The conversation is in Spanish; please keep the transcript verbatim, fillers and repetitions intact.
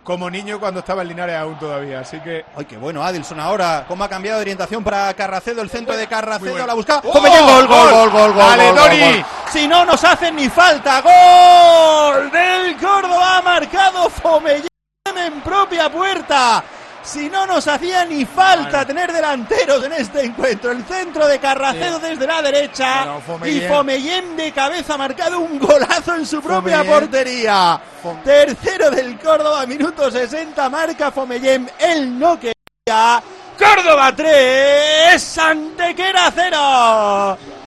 como niño cuando estaba en Linares aún todavía, así que... Ay, qué bueno, Adilson ahora, cómo ha cambiado de orientación para Carracedo, el centro de Carracedo, bueno. la busca... ¡Oh! ¡Fomellén! ¡Gol, gol, gol, gol, gol! ¡Dale, gol, Toni! gol, gol! Si no nos hacen ni falta, ¡gol del Córdoba! Ha marcado Fomellén en propia puerta. Si no nos hacía ni falta bueno. tener delanteros en este encuentro. El centro de Carracedo sí. desde la derecha bueno, Fomellén. Y Fomellén de cabeza ha marcado un golazo en su propia Fomellén. portería. Fom... Tercero del Córdoba, minuto sesenta, marca Fomellén. Él no quería. Córdoba tres, Antequera cero.